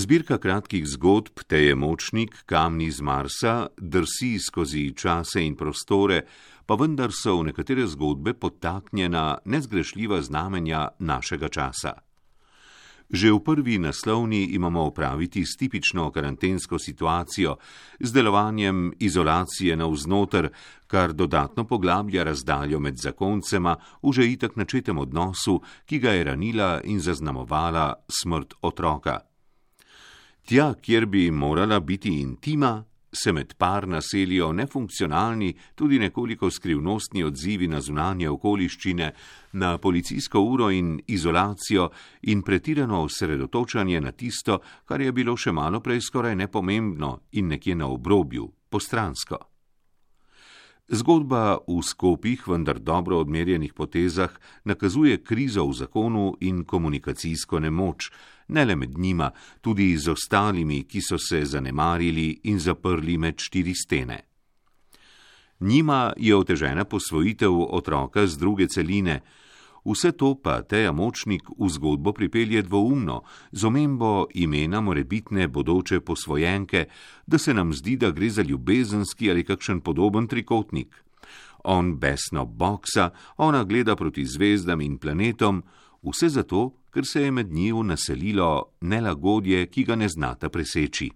Zbirka kratkih zgodb Teje Močnik, Kamni z Marsa, drsi skozi čase in prostore, pa vendar so v nekatere zgodbe podtaknjena nezgrešljiva znamenja našega časa. Že v prvi naslovni imamo opraviti s tipično karantensko situacijo, z delovanjem izolacije navznoter, kar dodatno poglablja razdaljo med zakoncema v že itak načetem odnosu, ki ga je ranila in zaznamovala smrt otroka. Tja, kjer bi morala biti intima, se med par naselijo nefunkcionalni, tudi nekoliko skrivnostni odzivi na zunanje okoliščine, na policijsko uro in izolacijo in pretirano osredotočanje na tisto, kar je bilo še malo prej skoraj nepomembno in nekje na obrobju, postransko. Zgodba v skopih, vendar dobro odmerjenih potezah, nakazuje krizo v zakonu in komunikacijsko nemoč, ne le med njima, tudi z ostalimi, ki so se zanemarili in zaprli med štiri stene. Njima je otežena posvojitev otroka z druge celine, vse to pa Teja Močnik v zgodbo pripelje dvoumno, z omembo imena morebitne bodoče posvojenke, da se nam zdi, da gre za ljubezenski ali kakšen podoben trikotnik. On besno boksa, ona gleda proti zvezdam in planetom, vse zato, ker se je med njiju naselilo nelagodje, ki ga ne znata preseči.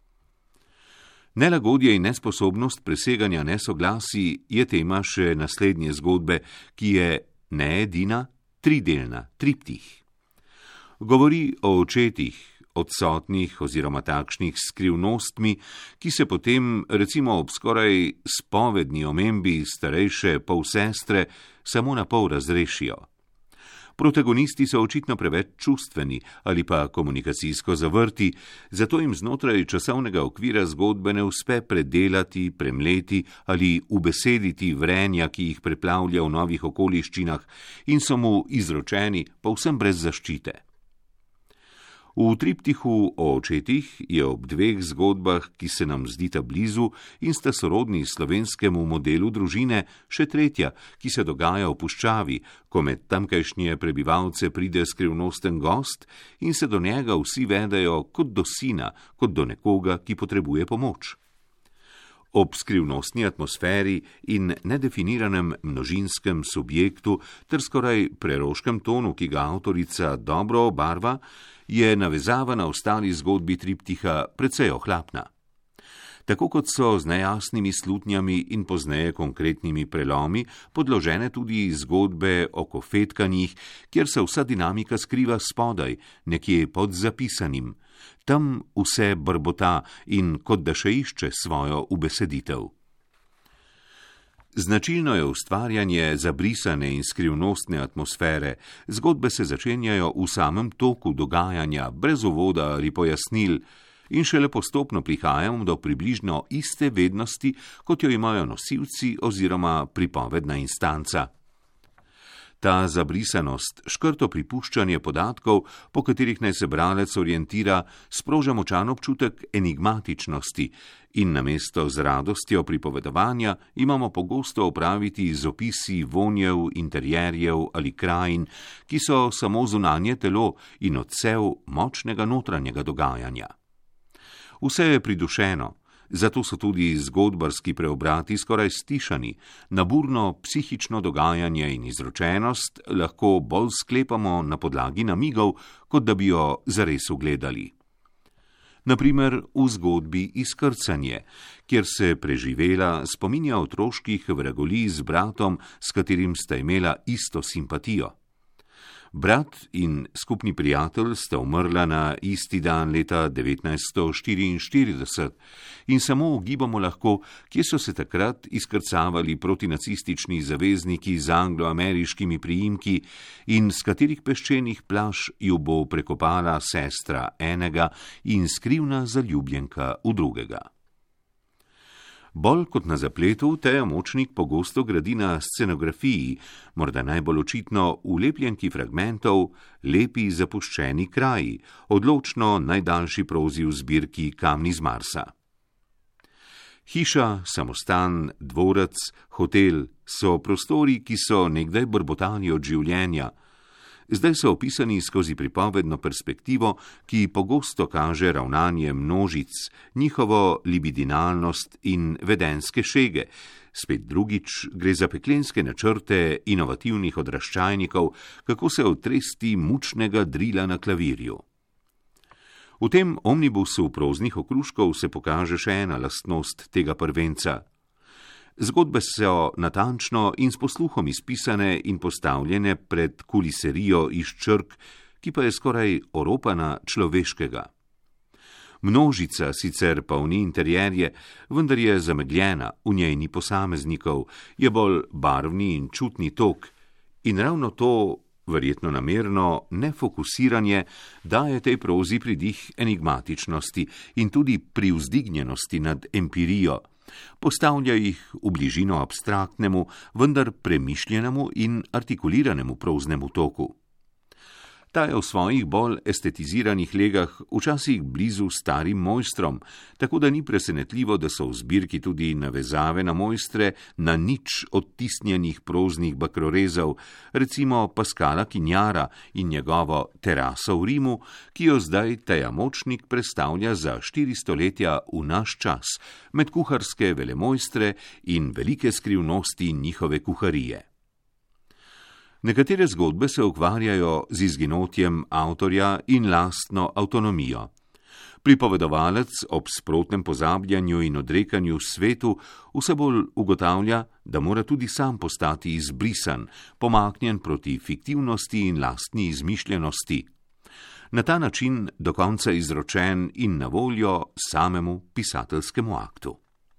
Nelagodje in nesposobnost preseganja nesoglasij je tema še naslednje zgodbe, ki je ne edina, tridelna, triptih. Govori o očetih, odsotnih oziroma takšnih skrivnostmi, ki se potem, recimo ob skoraj spovedni omembi starejše polsestre, samo na pol razrešijo. Protagonisti so očitno preveč čustveni ali pa komunikacijsko zavrti, zato jim znotraj časovnega okvira zgodbe ne uspe predelati, premleti ali ubesediti vrenja, ki jih preplavlja v novih okoliščinah in so mu izročeni povsem brez zaščite. V triptihu o očetih je ob dveh zgodbah, ki se nam zdita blizu in sta sorodni slovenskemu modelu družine, še tretja, ki se dogaja v puščavi, ko med tamkajšnje prebivalce pride skrivnosten gost in se do njega vsi vedejo kot do sina, kot do nekoga, ki potrebuje pomoč. Ob skrivnostni atmosferi in nedefiniranem množinskem subjektu ter skoraj preroškem tonu, ki ga avtorica dobro obarva, je navezava na ostali zgodbi triptiha precej ohlapna. Tako kot so z nejasnimi slutnjami in pozneje konkretnimi prelomi podložene tudi zgodbe o kofetkanjih, kjer se vsa dinamika skriva spodaj, nekje pod zapisanim. Tam vse brbota in kot da še išče svojo ubeseditev. Značilno je ustvarjanje zabrisane in skrivnostne atmosfere, zgodbe se začenjajo v samem toku dogajanja, brez uvoda ali pojasnil, in šele postopno prihajamo do približno iste vednosti, kot jo imajo nosilci oziroma pripovedna instanca. Ta zabrisanost, škrto pripuščanje podatkov, po katerih naj se bralec orientira, sproža močan občutek enigmatičnosti in namesto z radostjo pripovedovanja imamo pogosto opraviti z opisi vonjev, interjerjev ali krajin, ki so samo zunanje telo in odsev močnega notranjega dogajanja. Vse je pridušeno. Zato so tudi zgodbarski preobrati skoraj stišani, na burno psihično dogajanje in izročenost lahko bolj sklepamo na podlagi namigov, kot da bi jo zares ugledali. Naprimer v zgodbi Izkrcanje, kjer se preživela spominja otroških vragolij z bratom, s katerim sta imela isto simpatijo. Brat in skupni prijatelj sta umrla na isti dan leta 1944 in samo ugibamo lahko, kje so se takrat izkrcavali protinacistični zavezniki z anglo-ameriškimi priimki in s katerih peščenih plaž ju bo prekopala sestra enega in skrivna zaljubljenka v drugega. Bolj kot na zapletu, Teja Močnik pogosto gradi na scenografiji, morda najbolj očitno v lepljenki fragmentov Lepi zapuščeni kraji, odločno najdaljši prozi v zbirki Kamni z Marsa. Hiša, samostan, dvorec, hotel so prostori, ki so nekdaj brbotali od življenja. Zdaj so opisani skozi pripovedno perspektivo, ki pogosto kaže ravnanje množic, njihovo libidinalnost in vedenske šege. Spet drugič gre za peklenske načrte inovativnih odraščajnikov, kako se otresti mučnega drila na klavirju. V tem omnibusu proznih okruškov se pokaže še ena lastnost tega prvenca. Zgodbe so natančno in s posluhom izpisane in postavljene pred kuliserijo iz črk, ki pa je skoraj oropana človeškega. Množica sicer polni interjerje, vendar je zamegljena, v njej ni posameznikov, je bolj barvni in čutni tok. In ravno to, verjetno namerno, nefokusiranje daje tej prozi pridih enigmatičnosti in tudi privzdignjenosti nad empirijo. Postavlja jih v bližino abstraktnemu, vendar premišljenemu in artikuliranemu proznemu toku. Ta je v svojih bolj estetiziranih legah včasih blizu starim mojstrom, tako da ni presenetljivo, da so v zbirki tudi navezave na mojstre na nič odtisnjenih proznih bakrorezov, recimo Pascala Quignara in njegovo Teraso v Rimu, ki jo zdaj Teja Močnik predstavlja za 4 stoletja v naš čas, med kuharske velemojstre in velike skrivnosti njihove kuharije. Nekatere zgodbe se ukvarjajo z izginotjem avtorja in lastno avtonomijo. Pripovedovalec ob sprotnem pozabljanju in odrekanju svetu vse bolj ugotavlja, da mora tudi sam postati izbrisan, pomaknjen proti fiktivnosti in lastni izmišljenosti. Na ta način do konca izročen in na voljo samemu pisateljskemu aktu.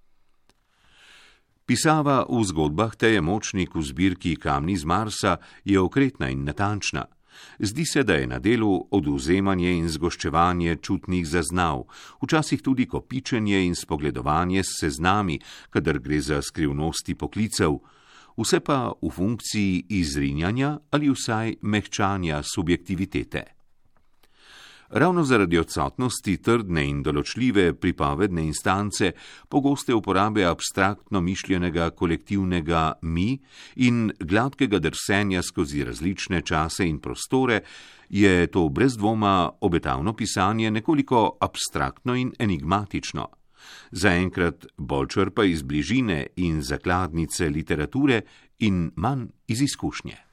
Pisava v zgodbah Teje Močnik v zbirki Kamni z Marsa je okretna in natančna. Zdi se, da je na delu odvzemanje in zgoščevanje čutnih zaznav, včasih tudi kopičenje in spogledovanje s seznami, kadar gre za skrivnosti poklicev, vse pa v funkciji izrinjanja ali vsaj mehčanja subjektivitete. Ravno zaradi odsotnosti trdne in določljive pripovedne instance, pogoste uporabe abstraktno mišljenega kolektivnega mi in gladkega drsenja skozi različne čase in prostore, je to brez dvoma obetavno pisanje nekoliko abstraktno in enigmatično. Zaenkrat bolj črpa iz bližine in zakladnice literature in manj iz izkušnje.